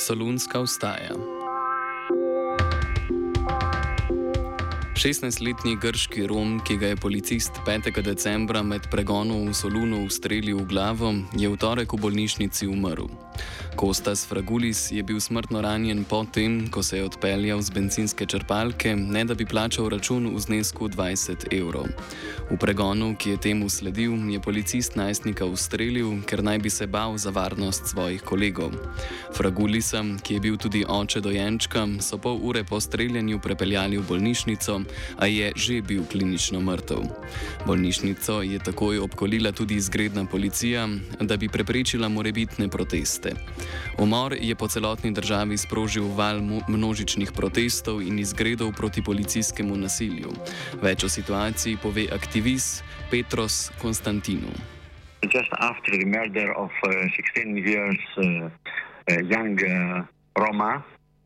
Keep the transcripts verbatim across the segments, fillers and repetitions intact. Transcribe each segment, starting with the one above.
Solunska vstaja. šestnajstletni grški Rom, ki ga je policist petega decembra med pregonom v Solunu ustrelil v glavo, je v torek v bolnišnici umrl. Kostas Fragulis je bil smrtno ranjen po tem, ko se je odpeljal z bencinske črpalke, ne da bi plačal račun v znesku dvajset evrov. V pregonu, ki je temu sledil, je policist najstnika ustrelil, ker naj bi se bal za varnost svojih kolegov. Fragulisa, ki je bil tudi oče dojenčka, so pol ure po streljanju prepeljali v bolnišnico, a je že bil klinično mrtev. Bolnišnico je takoj obkolila tudi izgredna policija, da bi preprečila morebitne proteste. Umor je po celotni državi sprožil val množičnih protestov in izgredov proti policijskemu nasilju. Več o situaciji pove aktivist Petros Konstantinu. Just after the murder of uh, sixteen years uh, uh, young uh, Roma,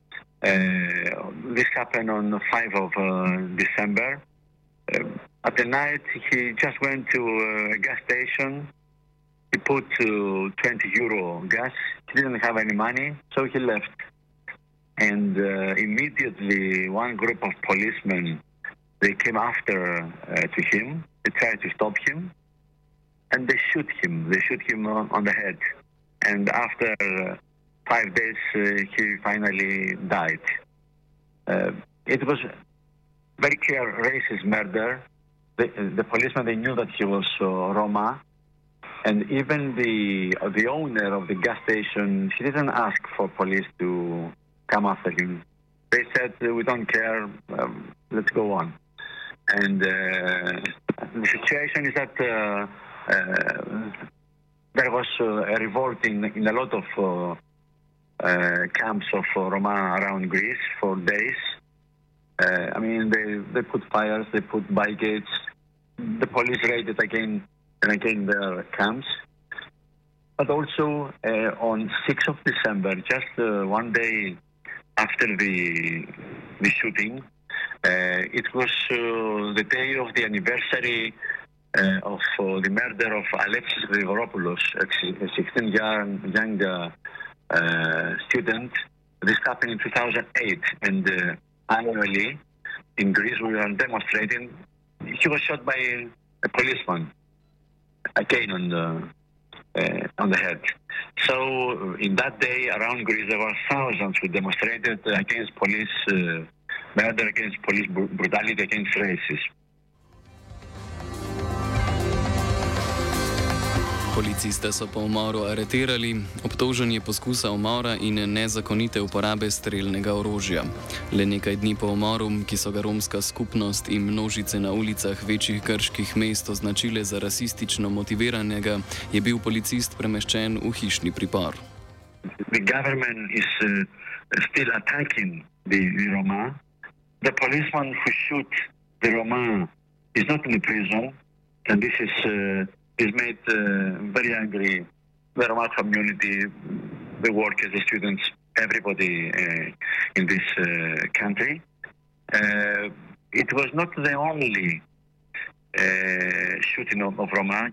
uh, this happened on the fifth of December. Uh, at the night, he just went to uh, a gas station. He put uh, twenty euro gas. He didn't have any money, so he left. And uh, immediately, one group of policemen, they came after uh, to him. They tried to stop him, and they shoot him. They shoot him on, on the head. And after uh, five days, uh, he finally died. Uh, it was very clear racist murder. The, the policemen, they knew that he was uh, Roma. And even the uh, the owner of the gas station, he didn't ask for police to come after him. They said, we don't care, um, let's go on. And uh, the situation is that uh, uh, there was uh, a revolt in, in a lot of uh, uh, camps of uh, Roma around Greece for days. Uh, I mean, they, they put fires, they put barricades. The police raided again and again their camps. But also uh, on sixth of December, just uh, one day after the, the shooting, uh, it was uh, the day of the anniversary uh, of uh, the murder of Alexis Grigoropoulos, a sixteen young, young uh, uh, student. This happened in two thousand eight, and uh, annually in Greece we are demonstrating. He was shot by a policeman, again on the uh, on the head. So in that day around Greece there were thousands who demonstrated against police uh, murder, against police brutality, against racism. Policiste so po umoru aretirali, obtožen je poskusa umora in nezakonite uporabe strelnega orožja. Le nekaj dni po umoru, ki so ga romska skupnost in množice na ulicah večjih grških mest označile za rasistično motiviranega, je bil policist premeščen v hišni pripor. The government is uh, still attacking the, the Roma. The policeman who shoot the Roma is not in the prison, and this is uh, is made uh, very angry. The Roma community, the workers, the students, everybody uh, in this uh, country. Uh, it was not the only uh, shooting of, of Roma.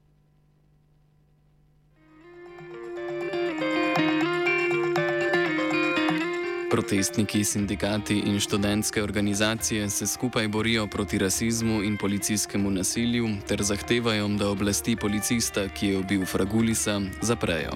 Protestniki, sindikati in študentske organizacije se skupaj borijo proti rasizmu in policijskemu nasilju ter zahtevajo, da oblasti policista, ki je ubil Fragulisa, zaprejo.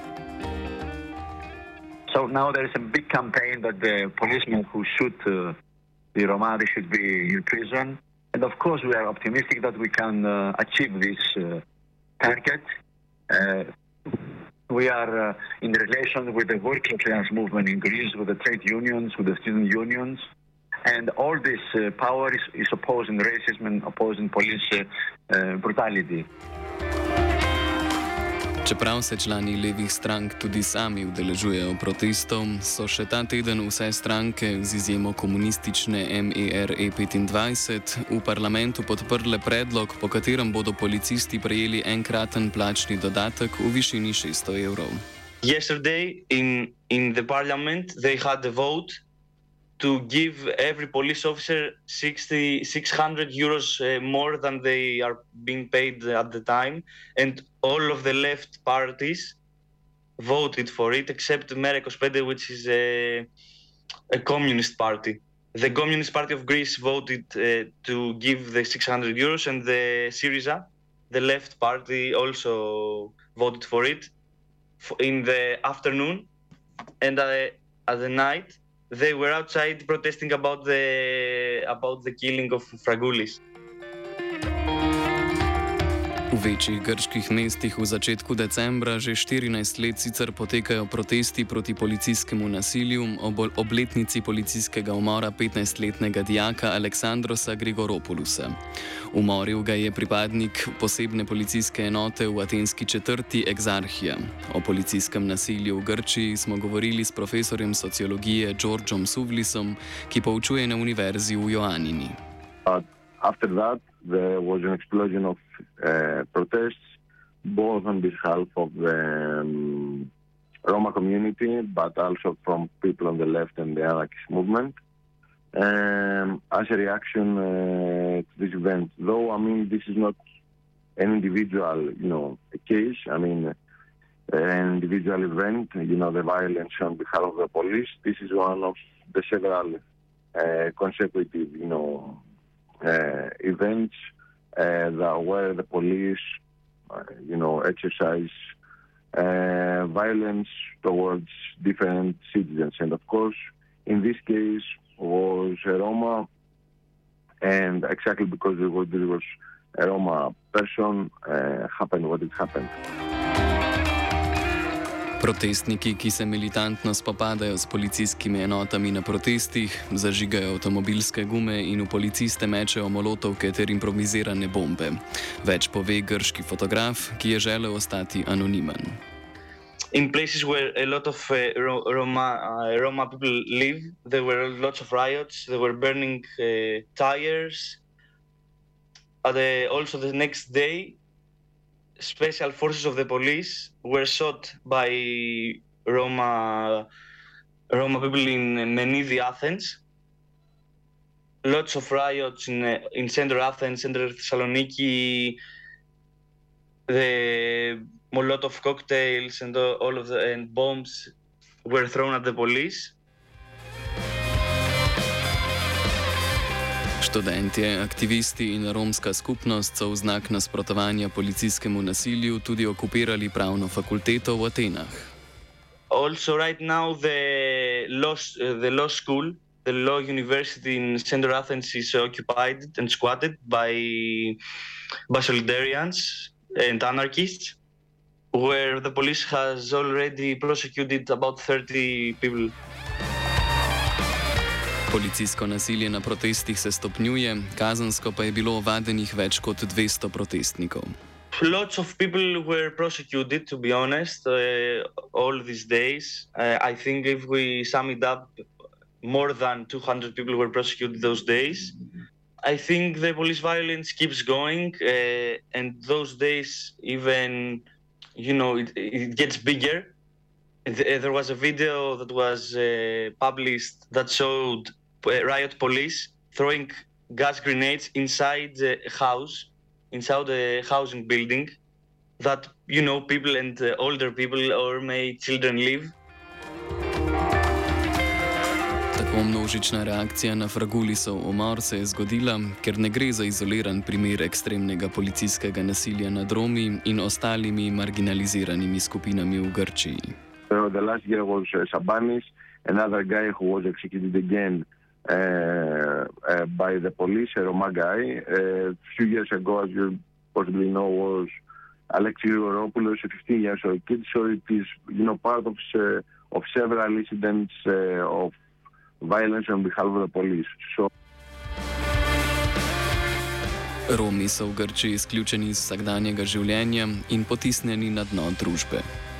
So now there is a big campaign that the policemen who shoot uh, the Roma, they should be in prison. And of course we are optimistic that we can uh, achieve this uh, target. Uh, We are uh, in relation with the working class movement in Greece, with the trade unions, with the student unions, and all this uh, power is, is opposing racism and opposing police uh, uh, brutality. Čeprav se člani levih strank tudi sami udeležujejo protestov, so še ta teden vse stranke, z izjemo komunistične M E R E petindvajset, v parlamentu podprle predlog, po katerem bodo policisti prejeli enkraten plačni dodatek v višini šeststo evrov. Yesterday in, in the parliament they had a vote to give every police officer sixty, six hundred euros uh, more than they are being paid at the time, and all of the left parties voted for it, except Merekos Pede, which is a, a communist party. The Communist Party of Greece voted uh, to give the six hundred euros, and the Syriza, the left party, also voted for it in the afternoon. And uh, at the night, they were outside protesting about the about the killing of Fragoulis. V večjih grških mestih v začetku decembra že štirinajst let sicer potekajo protesti proti policijskemu nasilju ob obletnici policijskega umora petnajstletnega dijaka Aleksandrosa Grigoropoulosa. Umoril ga je pripadnik posebne policijske enote v atenski četrti Exarchia. O policijskem nasilju v Grčiji smo govorili s profesorjem sociologije Georgiom Souvlisom, ki poučuje na univerzi v Ioannini. After that, there was an explosion of uh, protests, both on behalf of the um, Roma community, but also from people on the left and the anarchist movement, um, as a reaction uh, to this event. Though, I mean, this is not an individual, you know, case. I mean, an individual event, you know, the violence on behalf of the police. This is one of the several uh, consecutive, you know, Uh, events uh, that where the police, uh, you know, exercise uh, violence towards different citizens. And of course, in this case, was a Roma, and exactly because it was, it was a Roma person, uh, happened what it happened. Protestniki, ki se militantno spopadajo s policijskimi enotami na protestih, zažigajo avtomobilske gume in v policiste mečejo molotovke ter improvizirane bombe. Več pove grški fotograf, ki je želel ostati anonimen. In places where a lot of uh, Roma, uh, Roma people live, there were lots of riots, they were burning uh, tires. And, uh, also the next day, special forces of the police were shot by Roma Roma people in Menidi, Athens. Lots of riots in uh, in center Athens, center Thessaloniki. The Molotov cocktails and all of the and bombs were thrown at the police. Študentje, aktivisti in romska skupnost so v znak nasprotovanja policijskemu nasilju tudi okupirali pravno fakulteto v Atenah. Also right now the law, uh, the law school, the law university in Central Athens is occupied and squatted by, by solidarians and anarchists, where the police has already prosecuted about thirty people. Policijsko nasilje na protestih se stopnjuje, kazensko pa je bilo ovadenih več kot dvesto protestnikov. Lots of people were prosecuted, to be honest, uh, all these days. Uh, I think if we sum it up, more than two hundred people were prosecuted those days. I think the police violence keeps going, uh, and those days even, you know, it, it gets bigger. There was a video that was uh, published that showed riot police throwing gas grenades inside the house, inside the housing building, that, you know, people and uh, older people or may children live. Tako množična reakcija na Fragoulisov umor se je zgodila, ker ne gre za izoliran primer ekstremnega policijskega nasilja nad Romi in ostalimi marginaliziranimi skupinami v Grčiji. So the last year was uh, Sabanis, another guy who was executed again uh, uh, by the police, a Roma guy. Uh, a few years ago, as you possibly know, was Alexis Grigoropoulos, a fifteen years old kid. So it is, you know, part of uh, of several incidents uh, of violence on behalf of the police. So. Romi so v Grčiji izključeni iz vsakdanjega življenja in potisnjeni na dno družbe.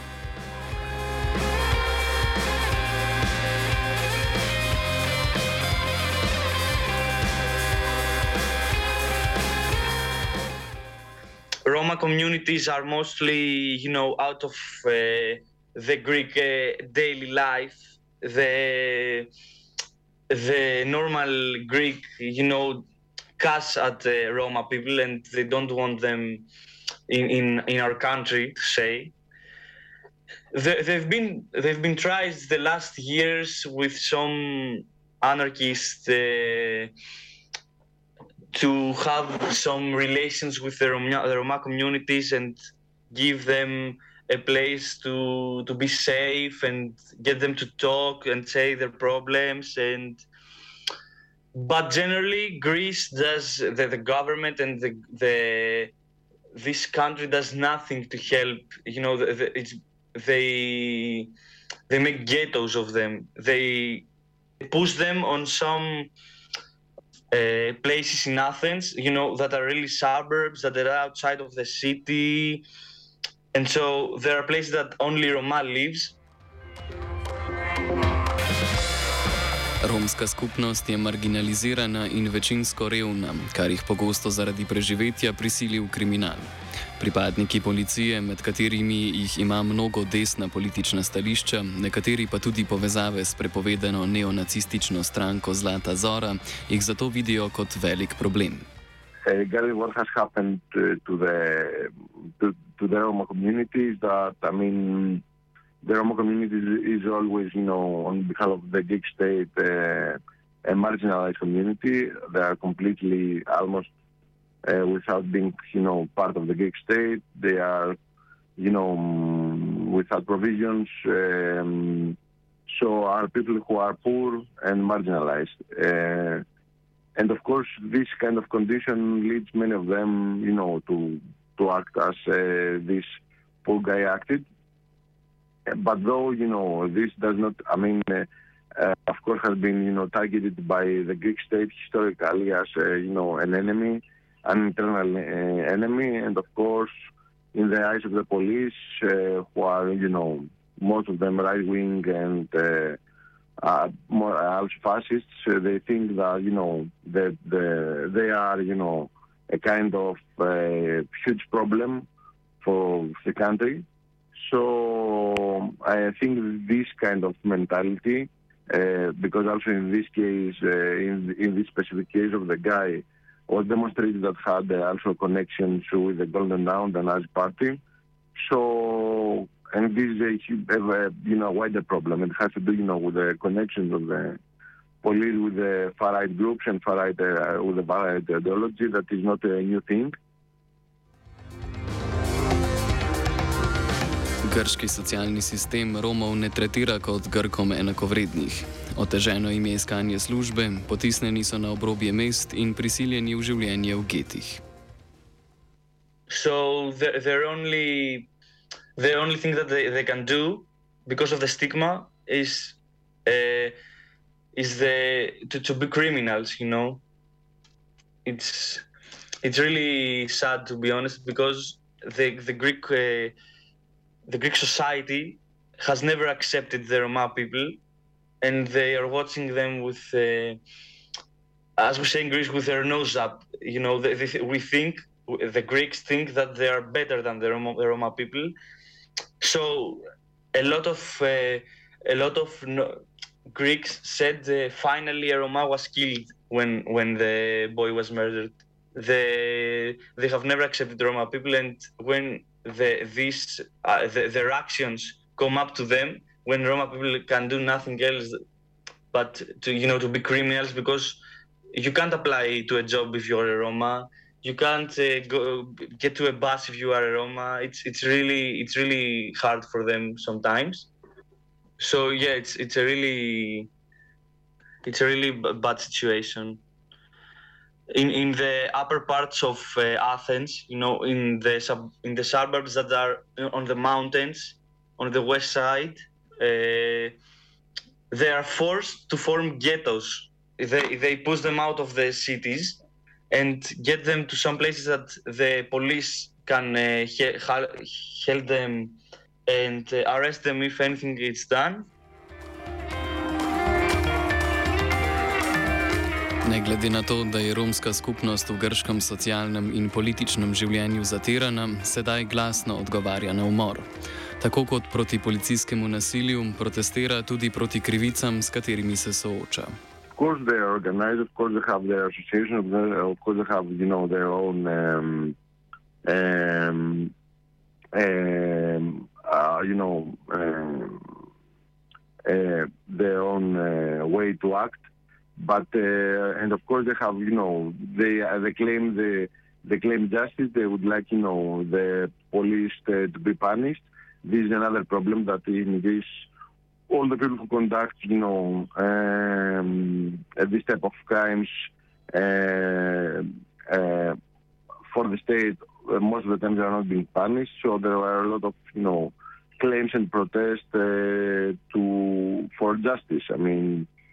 Roma communities are mostly, you know, out of uh, the Greek uh, daily life, the the normal Greek, you know, cuss at uh, Roma people, and they don't want them in, in, in our country, to say. There, they've been they've been tried the last years with some anarchists uh, to have some relations with the Roma, the Roma communities and give them a place to to be safe and get them to talk and say their problems. And but generally, Greece does the, the government and the the this country does nothing to help. You know, the, the, it's they they make ghettos of them. They push them on some uh, places in Athens, you know, that are really suburbs, that are outside of the city, and so there are places that only Roma lives. Romska skupnost je marginalizirana in večinsko revna, kar jih pogosto zaradi preživetja prisili v kriminal. Pripadniki policije, med katerimi jih ima mnogo desna politična stališča, nekateri pa tudi povezave s prepovedano neonacistično stranko Zlata Zora, jih zato vidijo kot velik problem. Regarding what has happened to, to the to, to the Roma community is that, I mean, the Roma community is, is always, you know, on behalf of the Greek state, uh, a marginalized community. They are completely, almost uh, without being, you know, part of the Greek state. They are, you know, without provisions. Um, so are people who are poor and marginalized. Uh, and of course, this kind of condition leads many of them, you know, to to act as uh, this poor guy acted. But though, you know, this does not, I mean, uh, uh, of course, has been, you know, targeted by the Greek state historically as, uh, you know, an enemy, an internal uh, enemy, and of course, in the eyes of the police, uh, who are, you know, most of them right-wing and uh, uh, more also fascists, uh, they think that, you know, that the, they are, you know, a kind of uh, huge problem for the country. So I think this kind of mentality, uh, because also in this case, uh, in, in this specific case of the guy, was demonstrated that had uh, also connections with the Golden Dawn, the Nazi party. So, and this is a, a you know wider problem. It has to do, you know, with the connections of the police with the far-right groups and far-right uh, with the far-right ideology. That is not a new thing. Grški socialni sistem Romov ne tretira kot Grkom enakovrednih. Oteženo jim je iskanje službe, potisnjeni so na obrobje mest in prisiljeni v življenje v getih. So the, they're only, the only thing that they, they can do because of the stigma is uh, is the to, to be criminals, you know. It's it's really sad, to be honest, because the the Greek uh, the Greek society has never accepted the Roma people, and they are watching them with, uh, as we say in Greece, with their nose up. You know, they, they, we think, the Greeks think that they are better than the Roma, the Roma people. So a lot of uh, a lot of no, Greeks said uh, finally a Roma was killed when when the boy was murdered. They they have never accepted the Roma people, and when the these uh, the, their actions come up to them, when Roma people can do nothing else but to, you know, to be criminals, because you can't apply to a job if you're a Roma. You can't uh, go get to a bus if you are a Roma. It's it's really it's really hard for them sometimes. So yeah, it's it's a really it's a really bad situation. In in the upper parts of uh, Athens, you know, in the sub in the suburbs that are on the mountains, on the west side, uh, they are forced to form ghettos. They they push them out of the cities and get them to some places that the police can uh, he- help them and uh, arrest them if anything is done. Ne glede na to, da je romska skupnost v grškem socialnem in političnem življenju zatirana, sedaj glasno odgovarja na umor. Tako kot proti policijskemu nasilju, protestira tudi proti krivicam, s katerimi se sooča. Of course they are organized, of course they have their association, of course they have, you know, their own um, um, um, uh, you know, uh, uh, their own uh, way to act. But uh, and of course they have, you know, they uh, they claim the they claim justice. They would like, you know, the police to, to be punished. This is another problem that in Greece, all the people who conduct, you know, um, this type of crimes uh, uh, for the state, uh, most of the time they are not being punished. So there are a lot of, you know, claims and protests uh, to for justice. I mean,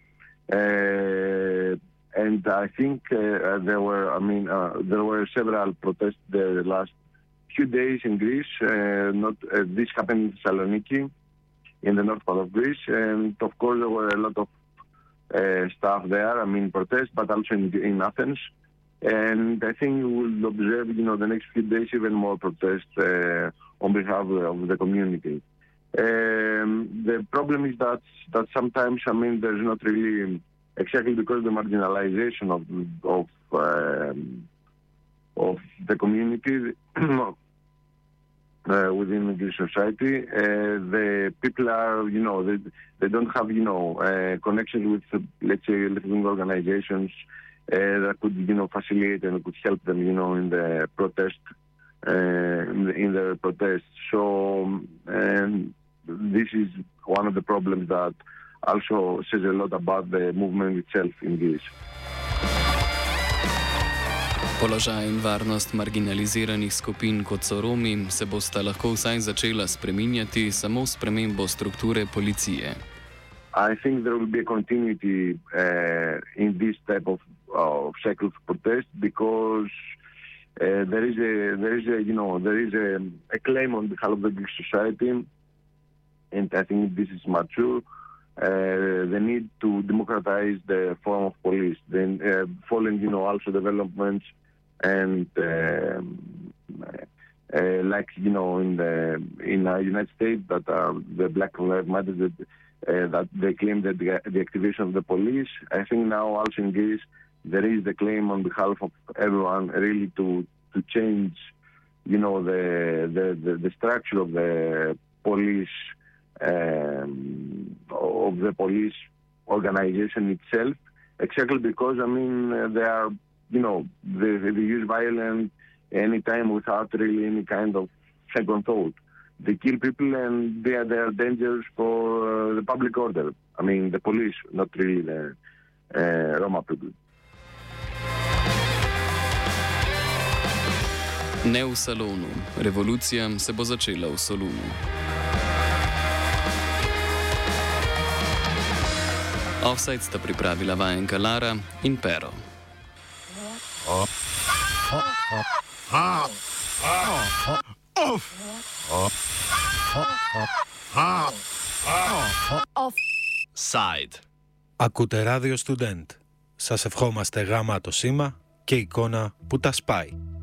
uh, and I think uh, there were, I mean, uh, there were several protests the last few days in Greece. Uh, not uh, this happened in Thessaloniki, in the north part of Greece, and of course there were a lot of uh, staff there. I mean, protests, but also in, in Athens. And I think we will observe, you know, the next few days even more protests uh, on behalf of the community. Um, the problem is that that sometimes, I mean, there's not really, exactly because of the marginalization of of um, of the community uh, within the Greek society, uh, the people are, you know, they they don't have, you know, uh, connections with, uh, let's say, left-wing organizations uh, that could, you know, facilitate and could help them, you know, in the protest, uh, in, the, in the protests. So, um, this is one of the problems that also says a lot about the movement itself in Greece. Položaj in varnost marginaliziranih skupin, kot so Romi, se bosta lahko vsaj začela spreminjati samo s spremembo strukture policije. I think there will be a continuity uh, in this type of, of cycle of protest because uh, there is a there is a you know there is a, a claim on behalf of the Greek society, and I think this is mature. Uh, the need to democratize the form of police, then uh, following, you know, also developments and uh, uh, like, you know, in the in the United States that are the Black Lives Matter that, uh, that they claim that the, the activation of the police. I think now also in Greece there is the claim on behalf of everyone really to to change, you know, the the, the, the structure of the police. Um, of the police organization itself, exactly because, I mean, uh, they are, you know, they, they use violence anytime without really any kind of second thought. They kill people and they are, they are dangerous for uh, the public order. I mean, the police, not really the uh, Roma people. Ne v Salonu. Revolucija se bo začela v Solunu. Offside sta pripravila vajenka Lara in Pero. Offside. Ακούτε ράδιο Student. Σας ευχόμαστε γάμα το σήμα και εικόνα που τα σπάει.